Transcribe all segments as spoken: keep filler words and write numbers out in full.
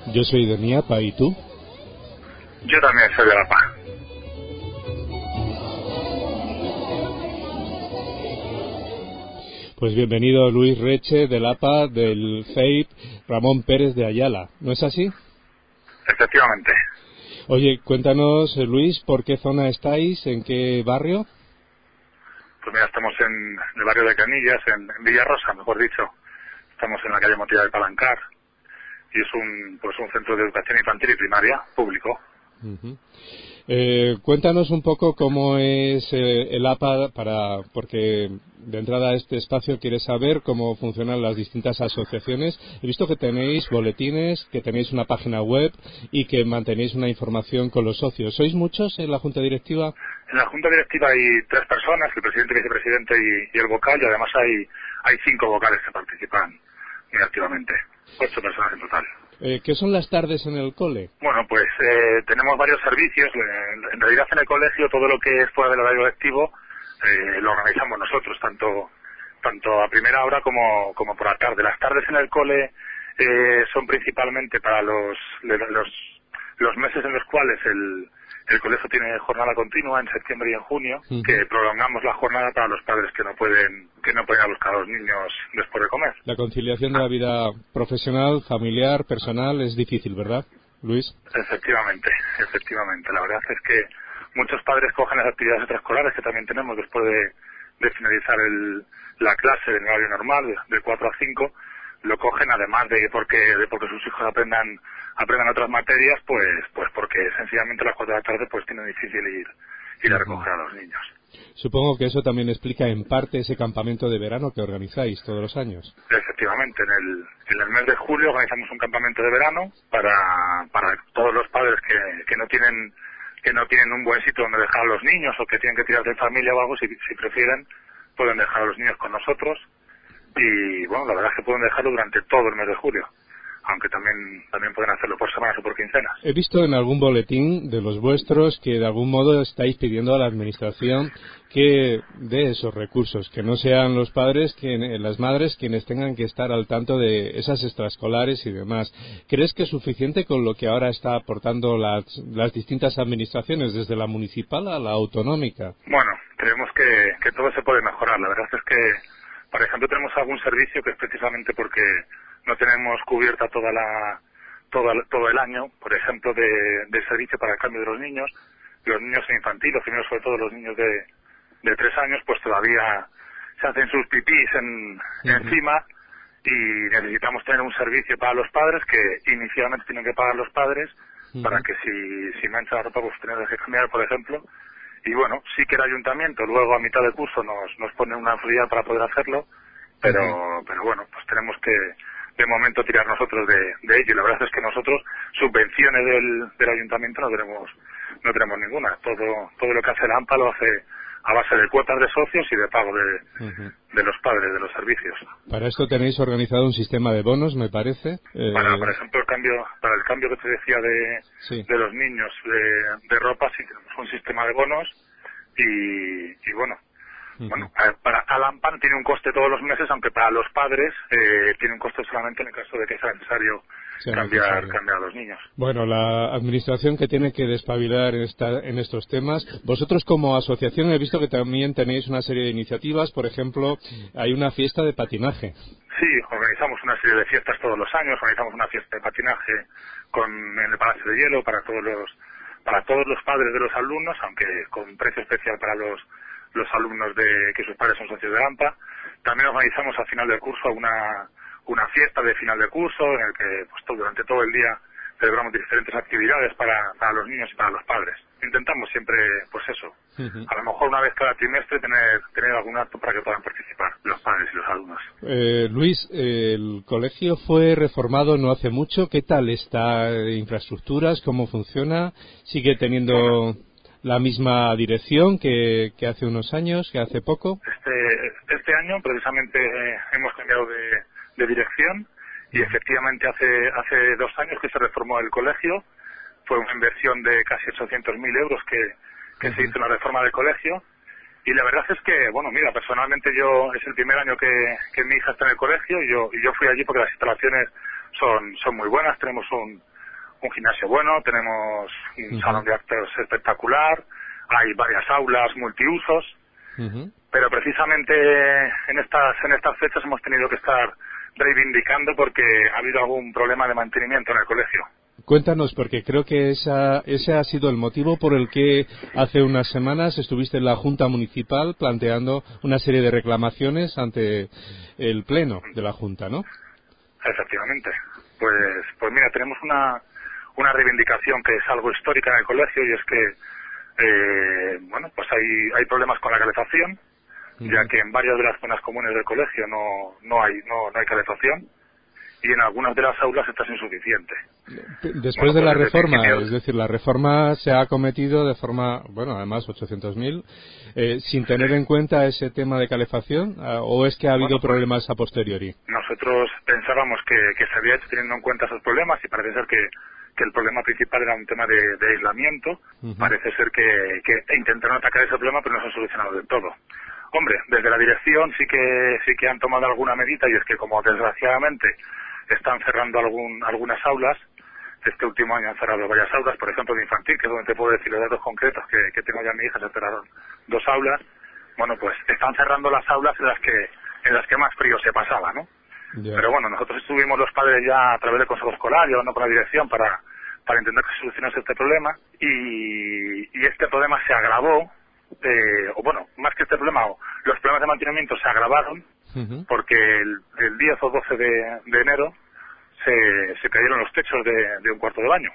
Yo soy de Niapa, ¿y tú? Yo también soy de La Paz. Pues bienvenido Luis Reche de Lapa, del C E I P Ramón Pérez de Ayala, ¿no es así? Efectivamente. Oye, cuéntanos, Luis, ¿por qué zona estáis? ¿En qué barrio? Pues mira, estamos en el barrio de Canillas, en, en Villarrosa, mejor dicho. Estamos en la calle Motiva de Palancar y es un pues un centro de educación infantil y primaria público. Uh-huh. Eh, cuéntanos un poco cómo es eh, el A P A, para, porque de entrada a este espacio quieres saber cómo funcionan las distintas asociaciones. He visto que tenéis boletines, que tenéis una página web y que mantenéis una información con los socios. ¿Sois muchos en la Junta Directiva? En la Junta Directiva hay tres personas, el presidente, el vicepresidente y, y el vocal, y además hay, hay cinco vocales que participan muy activamente. Ocho personas en total. Eh, ¿Qué son las tardes en el cole? Bueno, pues eh, tenemos varios servicios. En, en realidad en el colegio todo lo que es fuera del horario lectivo eh, lo organizamos nosotros, tanto tanto a primera hora como, como por la tarde. Las tardes en el cole eh, son principalmente para los, los los meses en los cuales el, el colegio tiene jornada continua, en septiembre y en junio, uh-huh. que prolongamos la jornada para los padres que no pueden que no pueden buscar a los niños después de comer. La conciliación de la vida profesional, familiar, personal es difícil, ¿verdad, Luis? Efectivamente, efectivamente. La verdad es que muchos padres cogen las actividades extraescolares que también tenemos después de, de finalizar el, la clase del horario normal, de, de cuatro a cinco, lo cogen además de porque de porque sus hijos aprendan aprendan otras materias, pues pues porque sencillamente a las cuatro de la tarde pues tiene difícil ir ir a recoger a los niños. Supongo que eso también explica en parte ese campamento de verano que organizáis todos los años. Efectivamente, en el en el mes de julio organizamos un campamento de verano para para todos los padres que, que no tienen que no tienen un buen sitio donde dejar a los niños o que tienen que tirar de familia o algo, si, si prefieren pueden dejar a los niños con nosotros. Y bueno, la verdad es que pueden dejarlo durante todo el mes de julio, aunque también también pueden hacerlo por semanas o por quincenas. He visto en algún boletín de los vuestros que de algún modo estáis pidiendo a la administración que dé esos recursos, que no sean los padres, que las madres quienes tengan que estar al tanto de esas extraescolares y demás. ¿Crees que es suficiente con lo que ahora está aportando las, las distintas administraciones, desde la municipal a la autonómica? Bueno, creemos que, que todo se puede mejorar. La verdad es que, por ejemplo, tenemos algún servicio que es precisamente porque no tenemos cubierta toda la toda, todo el año, por ejemplo, de, de servicio para el cambio de los niños. Los niños en infantil, los primeros sobre todo los niños de, de tres años, pues todavía se hacen sus pipís en, uh-huh. encima y necesitamos tener un servicio para los padres que inicialmente tienen que pagar los padres uh-huh. para que si, si manchan la ropa pues tener que cambiar, por ejemplo. Y bueno, sí que el ayuntamiento luego a mitad de curso nos, nos pone una facilidad para poder hacerlo, pero uh-huh. pero bueno, pues tenemos que de momento tirar nosotros de, de ello. Y la verdad es que nosotros subvenciones del, del ayuntamiento no tenemos no tenemos ninguna. Todo todo lo que hace la AMPA lo hace a base de cuotas de socios y de pago de, uh-huh. de los padres de los servicios. Para esto tenéis organizado un sistema de bonos, me parece. Eh... Para, por ejemplo, el cambio para el cambio que te decía de, sí. de los niños de, de ropa, sí tenemos un sistema de bonos y, y bueno, uh-huh. bueno, para Alampan tiene un coste todos los meses, aunque para los padres eh, tiene un coste solamente en el caso de que sea necesario sea cambiar, necesario. cambiar a los niños. Bueno, la administración que tiene que despabilar en, esta, en estos temas. Vosotros como asociación he visto que también tenéis una serie de iniciativas. Por ejemplo, hay una fiesta de patinaje. Sí, organizamos una serie de fiestas todos los años. Organizamos una fiesta de patinaje con, en el Palacio de Hielo para todos los para todos los padres de los alumnos, aunque con precio especial para los los alumnos de que sus padres son socios de AMPA. También organizamos al final del curso una una fiesta de final de curso en el que pues todo, durante todo el día celebramos diferentes actividades para, para los niños y para los padres. Intentamos siempre, pues eso, uh-huh. a lo mejor una vez cada trimestre tener tener algún acto para que puedan participar los padres y los alumnos. Eh, Luis, el colegio fue reformado no hace mucho. ¿Qué tal está infraestructuras? ¿Cómo funciona? ¿Sigue teniendo bueno. la misma dirección que, que hace unos años, que hace poco? Este, este año precisamente eh, hemos cambiado de, de dirección y efectivamente hace hace dos años que se reformó el colegio. Fue una inversión de casi ochocientos mil euros que, que uh-huh. se hizo una reforma del colegio. Y la verdad es que, bueno, mira, personalmente yo es el primer año que, que mi hija está en el colegio y yo y yo fui allí porque las instalaciones son son muy buenas. Tenemos un un gimnasio bueno, tenemos un uh-huh. salón de actos espectacular, hay varias aulas multiusos, uh-huh. pero precisamente en estas en estas fechas hemos tenido que estar reivindicando porque ha habido algún problema de mantenimiento en el colegio. Cuéntanos, porque creo que esa, ese ha sido el motivo por el que hace unas semanas estuviste en la Junta Municipal planteando una serie de reclamaciones ante el Pleno de la Junta, ¿no? Efectivamente. Pues pues mira, tenemos una, una reivindicación que es algo histórica en el colegio y es que, eh, bueno, pues hay, hay problemas con la calefacción, uh-huh. ya que en varias de las zonas comunes del colegio no, no, hay, no, no hay calefacción y en algunas de las aulas está insuficiente. Después bueno, de la pues reforma, es decir, la reforma se ha cometido de forma, bueno, además ochocientos mil, eh, sin tener en cuenta ese tema de calefacción, ¿o es que ha habido bueno, pues, problemas a posteriori? Nosotros pensábamos que, que se había hecho teniendo en cuenta esos problemas y parece ser que, que el problema principal era un tema de, de aislamiento. Uh-huh. Parece ser que, que intentaron atacar ese problema, pero no se ha solucionado del todo. Hombre, desde la dirección sí que sí que han tomado alguna medida y es que como desgraciadamente están cerrando algún, algunas aulas. Este último año han cerrado varias aulas, por ejemplo de infantil, que es donde te puedo decir los datos concretos que, que tengo ya mi hija, se cerraron dos aulas. Bueno, pues están cerrando las aulas en las que en las que más frío se pasaba, ¿no? Yeah. Pero bueno, nosotros estuvimos los padres ya a través del consejo escolar, llevando con la dirección para, para intentar que se solucionase este problema y, y este problema se agravó, eh, o bueno, más que este problema, los problemas de mantenimiento se agravaron uh-huh. porque el, el diez o doce de, de enero Se, se cayeron los techos de, de un cuarto de baño.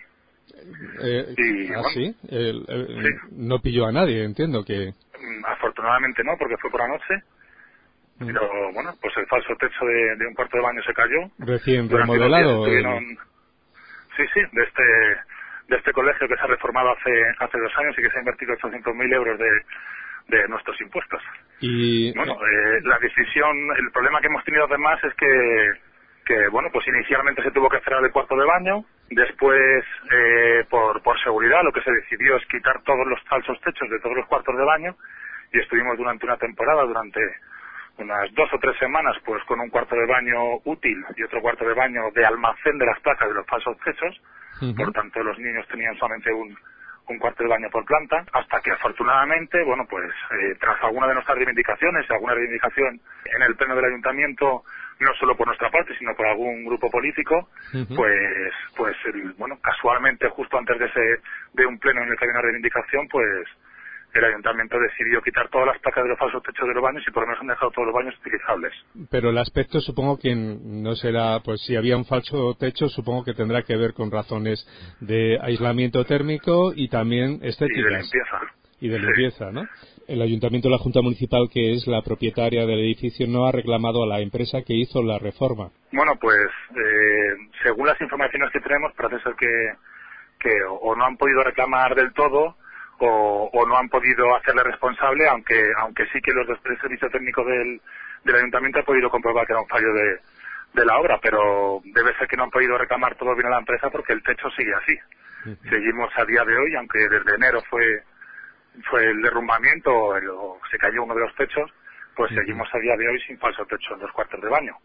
Eh, y, ¿Ah, bueno, sí? El, el, sí? No pilló a nadie, entiendo que... Afortunadamente no, porque fue por la noche. Mm. Pero bueno, pues el falso techo de, de un cuarto de baño se cayó. ¿Recién remodelado? Estuvieron... El... Sí, sí, de este de este colegio que se ha reformado hace hace dos años y que se ha invertido ochocientos mil euros de, de nuestros impuestos. Y... Bueno, eh, la decisión, el problema que hemos tenido además es que que bueno, pues inicialmente se tuvo que cerrar el cuarto de baño, después eh, por, por seguridad lo que se decidió es quitar todos los falsos techos de todos los cuartos de baño y estuvimos durante una temporada, durante unas dos o tres semanas, pues con un cuarto de baño útil y otro cuarto de baño de almacén de las placas de los falsos techos, uh-huh. por tanto los niños tenían solamente un, un cuarto de baño por planta, hasta que afortunadamente, bueno, pues eh, tras alguna de nuestras reivindicaciones, alguna reivindicación en el pleno del ayuntamiento, no solo por nuestra parte, sino por algún grupo político, uh-huh. pues, pues el, bueno, casualmente justo antes de ese, de un pleno en el que había una reivindicación, pues el ayuntamiento decidió quitar todas las placas de los falsos techos de los baños y por lo menos han dejado todos los baños utilizables. Pero el aspecto supongo que no será, pues si había un falso techo, supongo que tendrá que ver con razones de aislamiento térmico y también estéticas. Y de limpieza. Y de limpieza, sí. ¿no? El ayuntamiento, la Junta Municipal, que es la propietaria del edificio, no ha reclamado a la empresa que hizo la reforma. Bueno, pues eh, según las informaciones que tenemos, parece ser que, que o no han podido reclamar del todo o, o no han podido hacerle responsable, aunque aunque sí que los del servicio técnico del, del ayuntamiento han podido comprobar que era un fallo de, de la obra, pero debe ser que no han podido reclamar todo bien a la empresa porque el techo sigue así. Uh-huh. Seguimos a día de hoy, aunque desde enero fue fue el derrumbamiento o, el, o se cayó uno de los techos, pues uh-huh. seguimos a día de hoy sin falso techo en los cuartos de baño.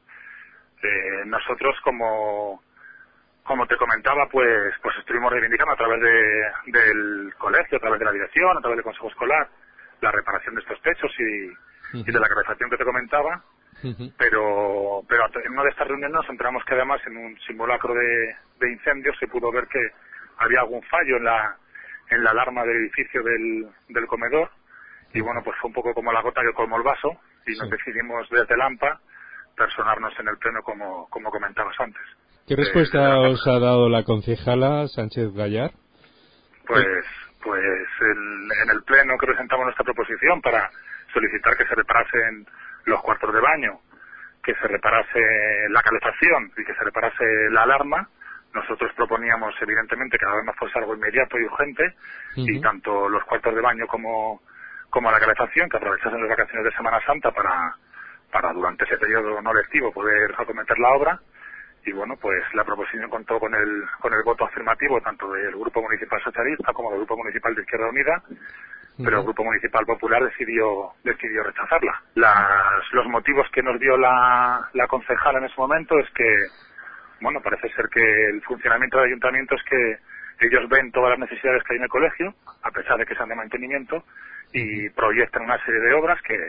Eh, nosotros, como como te comentaba, pues pues estuvimos reivindicando a través de, del colegio, a través de la dirección, a través del consejo escolar, la reparación de estos techos y, uh-huh. y de la calefacción que te comentaba, uh-huh. pero pero en una de estas reuniones nos enteramos que además en un simulacro de, de incendios se pudo ver que había algún fallo en la en la alarma del edificio del, del comedor y bueno, pues fue un poco como la gota que colmó el vaso y nos sí. decidimos desde el AMPA personarnos en el pleno como, como comentabas antes. ¿Qué respuesta eh, os ha dado la concejala Sánchez Gallar? Pues, pues el, en el pleno que presentamos nuestra proposición para solicitar que se reparasen los cuartos de baño, que se reparase la calefacción y que se reparase la alarma. Nosotros proponíamos, evidentemente, que la alarma fuese algo inmediato y urgente, uh-huh. y tanto los cuartos de baño como, como la calefacción, que aprovechasen las vacaciones de Semana Santa para, para durante ese periodo no lectivo poder acometer la obra. Y bueno, pues la proposición contó con el, con el voto afirmativo tanto del Grupo Municipal Socialista como del Grupo Municipal de Izquierda Unida, uh-huh. pero el Grupo Municipal Popular decidió, decidió rechazarla. Las, los motivos que nos dio la, la concejala en ese momento es que bueno, parece ser que el funcionamiento del ayuntamiento es que ellos ven todas las necesidades que hay en el colegio, a pesar de que sean de mantenimiento, y proyectan una serie de obras que,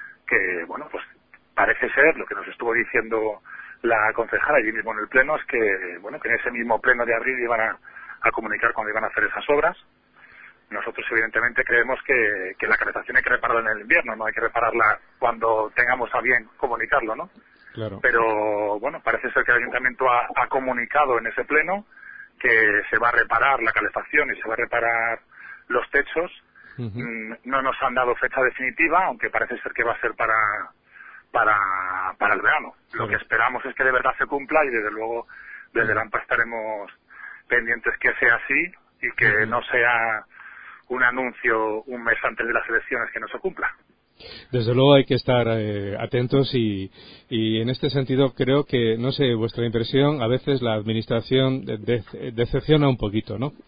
que bueno, pues parece ser, lo que nos estuvo diciendo la concejala allí mismo en el pleno, es que, bueno, que en ese mismo pleno de abril iban a, a comunicar cuando iban a hacer esas obras. Nosotros evidentemente creemos que, que la calefacción hay que repararla en el invierno, no hay que repararla cuando tengamos a bien comunicarlo, ¿no? Claro. Pero bueno, parece ser que el ayuntamiento ha, ha comunicado en ese pleno que se va a reparar la calefacción y se va a reparar los techos. Uh-huh. No nos han dado fecha definitiva, aunque parece ser que va a ser para para para el verano. Claro. Lo que esperamos es que de verdad se cumpla y desde luego desde la AMPA estaremos pendientes que sea así y que uh-huh. no sea un anuncio un mes antes de las elecciones que no se cumpla. Desde luego hay que estar eh, atentos y, y en este sentido creo que, no sé, vuestra impresión, a veces la administración de, de, decepciona un poquito, ¿no?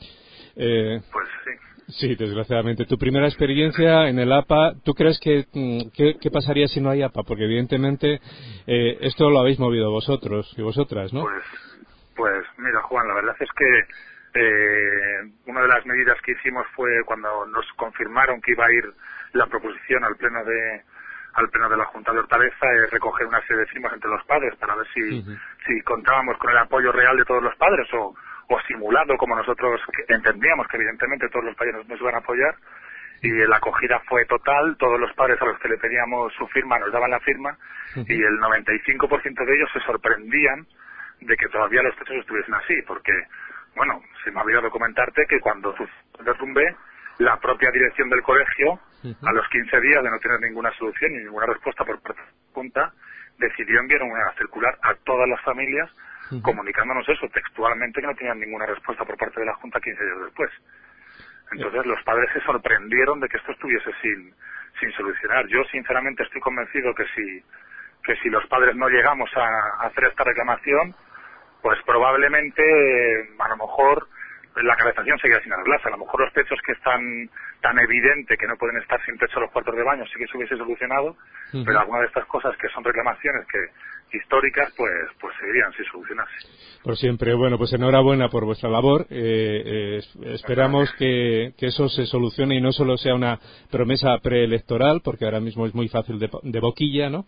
Eh, pues sí. Sí, desgraciadamente. Tu primera experiencia en el A P A, ¿tú crees que qué, qué pasaría si no hay A P A? Porque evidentemente eh, esto lo habéis movido vosotros y vosotras, ¿no? Pues, pues mira, Juan, la verdad es que eh, una de las medidas que hicimos fue cuando nos confirmaron que iba a ir la proposición al pleno de al pleno de la Junta de Hortaleza, eh, recoger una serie de firmas entre los padres para ver si, uh-huh. si contábamos con el apoyo real de todos los padres o o simulado, como nosotros entendíamos que evidentemente todos los padres nos iban a apoyar, y la acogida fue total. Todos los padres a los que le pedíamos su firma nos daban la firma, uh-huh. y el noventa y cinco por ciento de ellos se sorprendían de que todavía los techos estuviesen así, porque, bueno, se me ha olvidado comentarte que cuando derrumbé, la propia dirección del colegio, uh-huh. a los quince días de no tener ninguna solución ni ninguna respuesta por parte de la Junta, decidió enviar una circular a todas las familias Uh-huh. comunicándonos eso textualmente, que no tenían ninguna respuesta por parte de la Junta quince días después. Entonces los padres se sorprendieron de que esto estuviese sin sin solucionar. Yo sinceramente estoy convencido que si que si los padres no llegamos a, a hacer esta reclamación, pues probablemente a lo mejor la calefacción seguía sin arreglarse. A lo mejor los techos que están tan evidente que no pueden estar sin techo los cuartos de baño sí que se hubiese solucionado, uh-huh. pero algunas de estas cosas que son reclamaciones que históricas, pues pues seguirían sin solucionarse. Por siempre. Bueno, pues enhorabuena por vuestra labor. Eh, eh, esperamos que, que eso se solucione y no solo sea una promesa preelectoral, porque ahora mismo es muy fácil de, de boquilla, ¿no?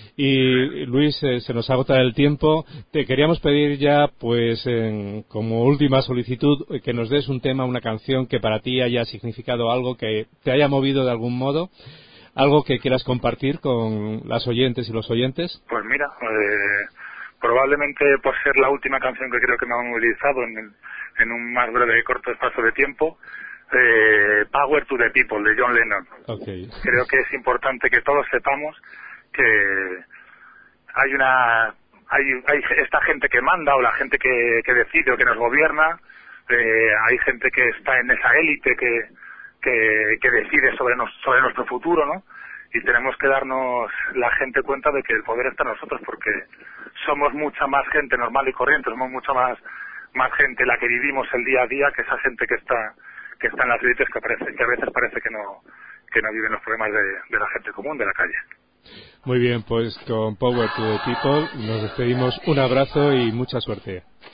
Y Luis, eh, se nos agota el tiempo. Te queríamos pedir ya, pues, en, como última solicitud, que nos des un tema, una canción que para ti haya significado algo, que te haya movido de algún modo. ¿Algo que quieras compartir con las oyentes y los oyentes? Pues mira, eh, probablemente por ser la última canción que creo que me han movilizado en, el, en un más breve y corto espacio de tiempo, eh, Power to the People, de John Lennon. Okay. Creo que es importante que todos sepamos que hay una hay, hay esta gente que manda o la gente que, que decide o que nos gobierna, eh, hay gente que está en esa élite que Que, que decide sobre, nos, sobre nuestro futuro, ¿no? Y tenemos que darnos la gente cuenta de que el poder está en nosotros, porque somos mucha más gente normal y corriente, somos mucha más más gente la que vivimos el día a día que esa gente que está que está en las élites, que, parece, que a veces parece que no que no viven los problemas de, de la gente común, de la calle. Muy bien, pues con Power to the People nos despedimos. Un abrazo y mucha suerte.